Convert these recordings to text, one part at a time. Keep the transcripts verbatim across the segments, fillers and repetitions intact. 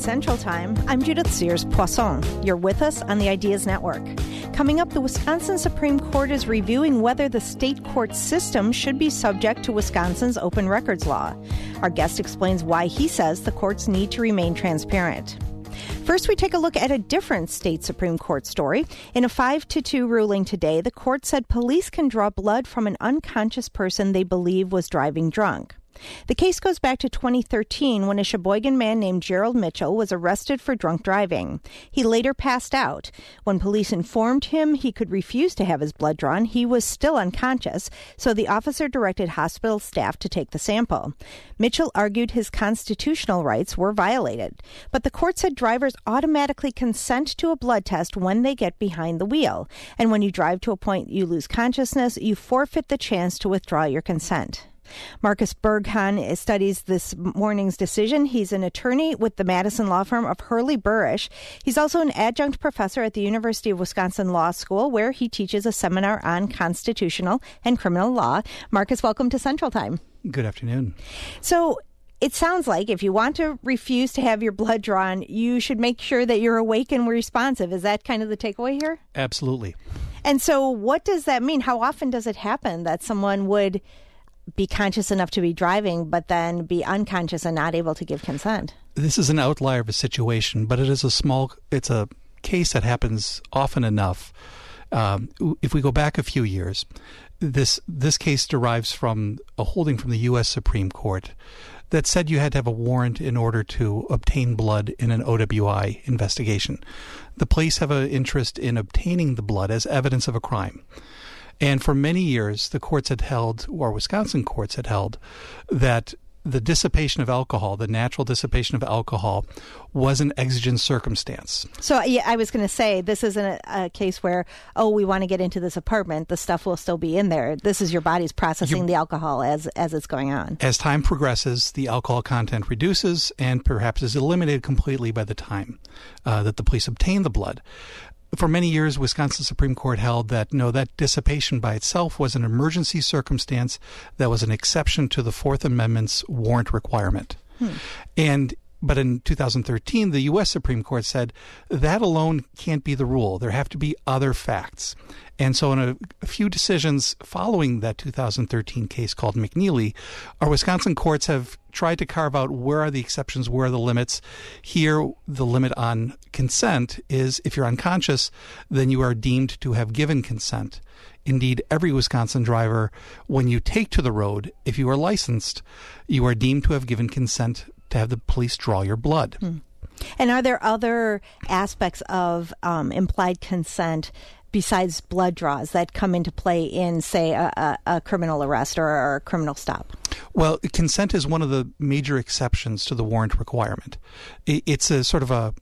Central Time, I'm Judith Sears-Poisson. You're with us on the Ideas Network. Coming up, the Wisconsin Supreme Court is reviewing whether the state court system should be subject to Wisconsin's open records law. Our guest explains why he says the courts need to remain transparent. First, we take a look at a different state Supreme Court story. In a five to two ruling today, the court said police can draw blood from an unconscious person they believe was driving drunk. The case goes back to twenty thirteen when a Sheboygan man named Gerald Mitchell was arrested for drunk driving. He later passed out. When police informed him he could refuse to have his blood drawn, he was still unconscious, so the officer directed hospital staff to take the sample. Mitchell argued his constitutional rights were violated, but the court said drivers automatically consent to a blood test when they get behind the wheel, and when you drive to a point you lose consciousness, you forfeit the chance to withdraw your consent. Marcus Berghan studies this morning's decision. He's an attorney with the Madison law firm of Hurley Burish. He's also an adjunct professor at the University of Wisconsin Law School, where he teaches a seminar on constitutional and criminal law. Marcus, welcome to Central Time. Good afternoon. So it sounds like if you want to refuse to have your blood drawn, you should make sure that you're awake and responsive. Is that kind of the takeaway here? Absolutely. And so what does that mean? How often does it happen that someone would be conscious enough to be driving, but then be unconscious and not able to give consent? This is an outlier of a situation, but it is a small, it's a case that happens often enough. Um, if we go back a few years, this this case derives from a holding from the U S Supreme Court that said you had to have a warrant in order to obtain blood in an O W I investigation. The police have an interest in obtaining the blood as evidence of a crime. And for many years, the courts had held, or Wisconsin courts had held, that the dissipation of alcohol, the natural dissipation of alcohol, was an exigent circumstance. So yeah, I was going to say, this isn't a, a case where, oh, we want to get into this apartment, the stuff will still be in there. This is your body's processing you, the alcohol as as it's going on. As time progresses, the alcohol content reduces and perhaps is eliminated completely by the time uh, that the police obtain the blood. For many years, Wisconsin Supreme Court held that, no, that dissipation by itself was an emergency circumstance that was an exception to the Fourth Amendment's warrant requirement. Hmm. And but in two thousand thirteen, the U S Supreme Court said that alone can't be the rule. There have to be other facts. And so in a, a few decisions following that two thousand thirteen case called McNeely, our Wisconsin courts have tried to carve out where are the exceptions, where are the limits. Here, the limit on consent is if you're unconscious, then you are deemed to have given consent. Indeed, every Wisconsin driver, when you take to the road, if you are licensed, you are deemed to have given consent to have the police draw your blood. Hmm. And are there other aspects of um, implied consent besides blood draws that come into play in, say, a, a, a criminal arrest or, or a criminal stop? Well, consent is one of the major exceptions to the warrant requirement. It, it's a sort of a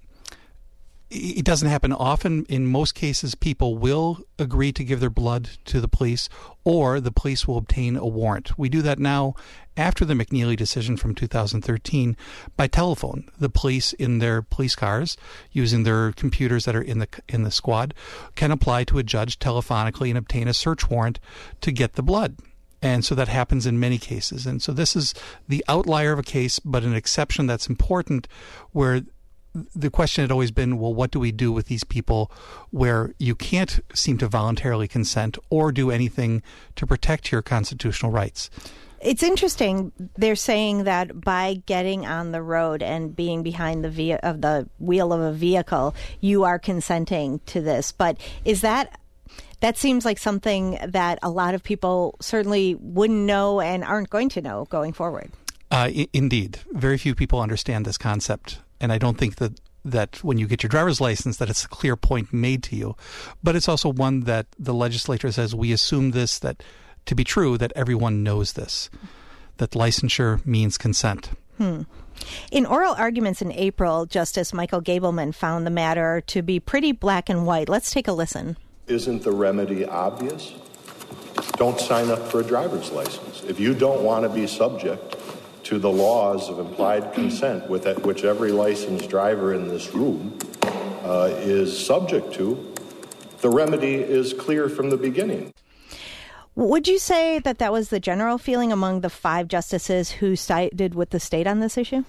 It doesn't happen often. In most cases, people will agree to give their blood to the police, or the police will obtain a warrant. We do that now after the McNeely decision from two thousand thirteen by telephone. The police in their police cars, using their computers that are in the in the squad, can apply to a judge telephonically and obtain a search warrant to get the blood. And so that happens in many cases. And so this is the outlier of a case, but an exception that's important, where the question had always been, well, what do we do with these people where you can't seem to voluntarily consent or do anything to protect your constitutional rights? It's interesting. They're saying that by getting on the road and being behind the ve- of the wheel of a vehicle, you are consenting to this. But is that that seems like something that a lot of people certainly wouldn't know and aren't going to know going forward? Uh, I- indeed. Very few people understand this concept. And I don't think that, that when you get your driver's license that it's a clear point made to you. But it's also one that the legislature says we assume this that to be true, that everyone knows this, that licensure means consent. Hmm. In oral arguments in April, Justice Michael Gableman found the matter to be pretty black and white. Let's take a listen. Isn't the remedy obvious? Don't sign up for a driver's license. If you don't want to be subject to the laws of implied consent with that, which every licensed driver in this room uh, is subject to, the remedy is clear from the beginning. Would you say that that was the general feeling among the five justices who sided with the state on this issue?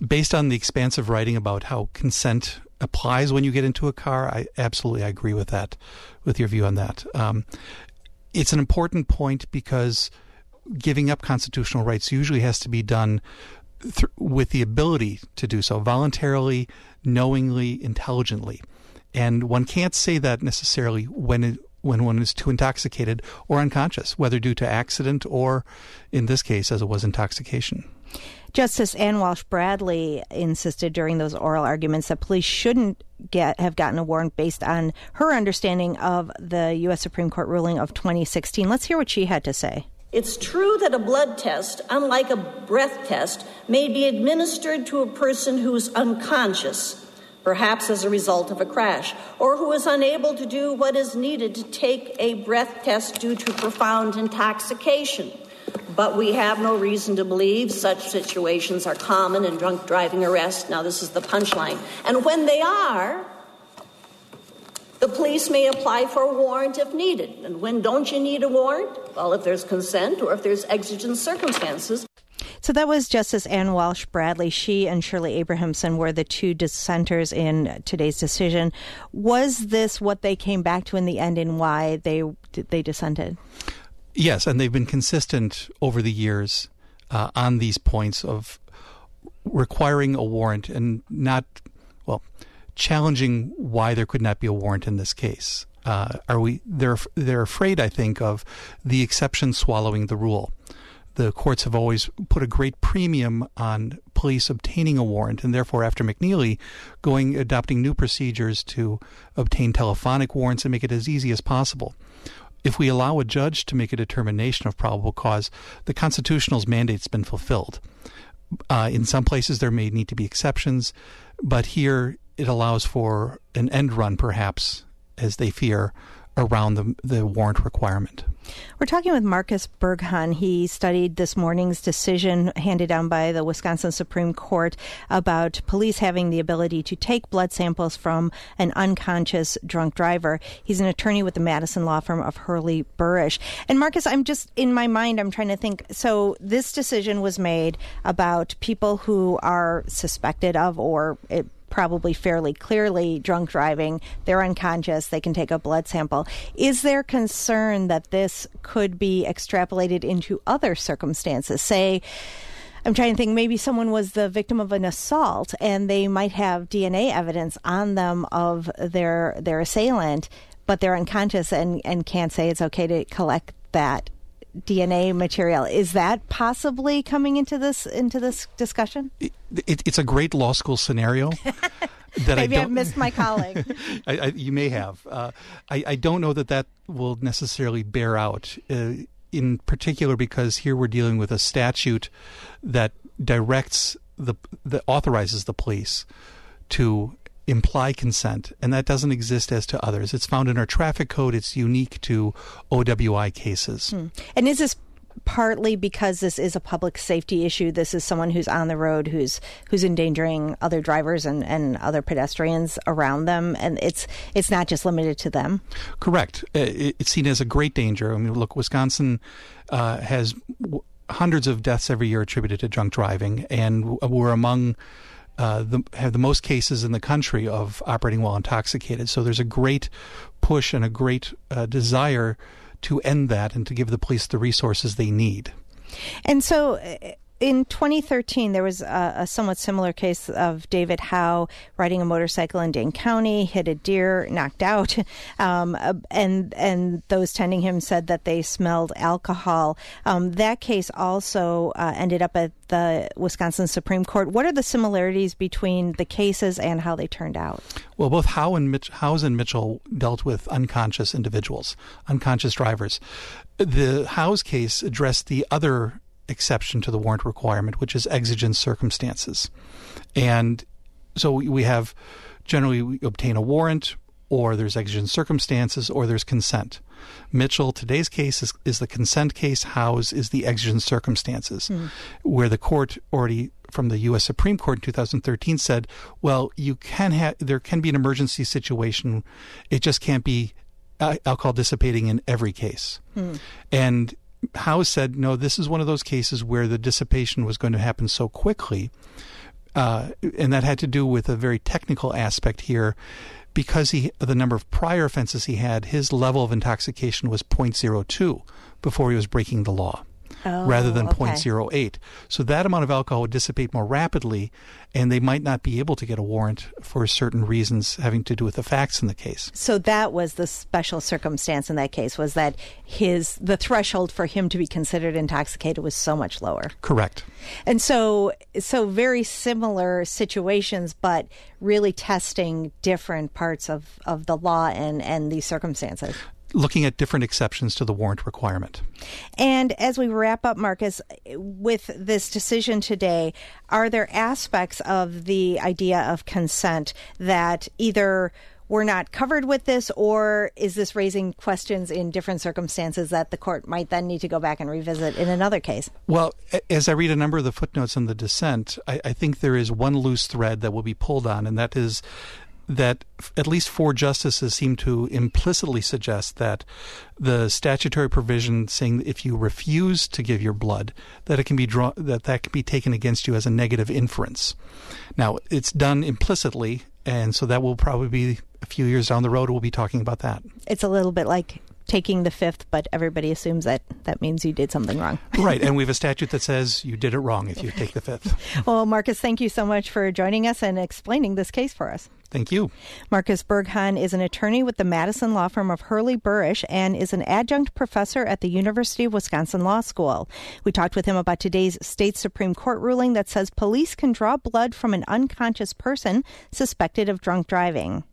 based on the expansive writing about how consent applies when you get into a car, I absolutely I agree with that, with your view on that. Um, it's an important point because giving up constitutional rights usually has to be done th- with the ability to do so voluntarily, knowingly, intelligently. And one can't say that necessarily when it, when one is too intoxicated or unconscious, whether due to accident or, in this case, as it was intoxication. Justice Ann Walsh Bradley insisted during those oral arguments that police shouldn't get have gotten a warrant based on her understanding of the U S Supreme Court ruling of twenty sixteen. Let's hear what she had to say. It's true that a blood test, unlike a breath test, may be administered to a person who is unconscious, perhaps as a result of a crash, or who is unable to do what is needed to take a breath test due to profound intoxication. But we have no reason to believe such situations are common in drunk driving arrests. Now, this is the punchline. And when they are, the police may apply for a warrant if needed. And when don't you need a warrant? Well, if there's consent or if there's exigent circumstances. So that was Justice Ann Walsh Bradley. She and Shirley Abrahamson were the two dissenters in today's decision. Was this what they came back to in the end and why they they dissented? Yes, and they've been consistent over the years uh, on these points of requiring a warrant and not, well, challenging why there could not be a warrant in this case. Uh, are we? They're they're afraid, I think, of the exception swallowing the rule. The courts have always put a great premium on police obtaining a warrant, and therefore, after McNeely, going adopting new procedures to obtain telephonic warrants and make it as easy as possible. If we allow a judge to make a determination of probable cause, the constitutional's mandate's been fulfilled. Uh, in some places, there may need to be exceptions, but here it allows for an end run, perhaps, as they fear, around the, the warrant requirement. We're talking with Marcus Berghan. He studied this morning's decision handed down by the Wisconsin Supreme Court about police having the ability to take blood samples from an unconscious drunk driver. He's an attorney with the Madison law firm of Hurley Burrish. And Marcus, I'm just, in my mind, I'm trying to think, so this decision was made about people who are suspected of or it, probably fairly clearly drunk driving. They're unconscious. They can take a blood sample. Is there concern that this could be extrapolated into other circumstances? Say, I'm trying to think, maybe someone was the victim of an assault and they might have D N A evidence on them of their their assailant, but they're unconscious and, and can't say it's okay to collect that D N A material. Is that possibly coming into this into this discussion? It, it, it's a great law school scenario. That Maybe I I've missed my calling. I, I, you may have. Uh, I, I don't know that that will necessarily bear out, uh, in particular because here we're dealing with a statute that directs the that authorizes the police to imply consent, and that doesn't exist as to others. It's found in our traffic code. It's unique to O W I cases. Hmm. And is this partly because this is a public safety issue? This is someone who's on the road, who's who's endangering other drivers and, and other pedestrians around them, and it's it's not just limited to them? Correct. It's seen as a great danger. I mean, look, Wisconsin uh, has w- hundreds of deaths every year attributed to drunk driving, and we're among Uh, the, have the most cases in the country of operating while intoxicated. So there's a great push and a great uh, desire to end that and to give the police the resources they need. And so in twenty thirteen, there was a, a somewhat similar case of David Howe riding a motorcycle in Dane County, hit a deer, knocked out, um, and and those tending him said that they smelled alcohol. Um, that case also uh, ended up at the Wisconsin Supreme Court. What are the similarities between the cases and how they turned out? Well, both Howe and Mitch, Howes and Mitchell dealt with unconscious individuals, unconscious drivers. The Howes case addressed the other exception to the warrant requirement, which is exigent circumstances. And so we have, generally we obtain a warrant, or there's exigent circumstances, or there's consent. Mitchell, today's case, is, is the consent case. Howes is the exigent circumstances, mm. where the court already, from the U S Supreme Court in two thousand thirteen, said, well, you can have, there can be an emergency situation. It just can't be uh, alcohol dissipating in every case. Mm. And Howe said, no, this is one of those cases where the dissipation was going to happen so quickly Uh, and that had to do with a very technical aspect here. Because he, the number of prior offenses he had, his level of intoxication was zero point zero two before he was breaking the law. Oh, rather than okay. zero point zero eight. So that amount of alcohol would dissipate more rapidly, and they might not be able to get a warrant for certain reasons having to do with the facts in the case. So that was the special circumstance in that case, was that his the threshold for him to be considered intoxicated was so much lower. Correct. And so so very similar situations, but really testing different parts of, of the law and, and these circumstances. Looking at different exceptions to the warrant requirement. And as we wrap up, Marcus, with this decision today, are there aspects of the idea of consent that either we're not covered with this, or is this raising questions in different circumstances that the court might then need to go back and revisit in another case? Well, as I read a number of the footnotes in the dissent, I, I think there is one loose thread that will be pulled on, and that is that at least four justices seem to implicitly suggest that the statutory provision saying that if you refuse to give your blood, that it can be drawn, that that can be taken against you as a negative inference. Now, it's done implicitly, and so that will probably be a few years down the road. We'll be talking about that. It's a little bit like taking the fifth, but everybody assumes that that means you did something wrong. Right, and we have a statute that says you did it wrong if you take the fifth. Well, Marcus, thank you so much for joining us and explaining this case for us. Thank you. Marcus Berghan is an attorney with the Madison law firm of Hurley Burrish and is an adjunct professor at the University of Wisconsin Law School. We talked with him about today's state Supreme Court ruling that says police can draw blood from an unconscious person suspected of drunk driving.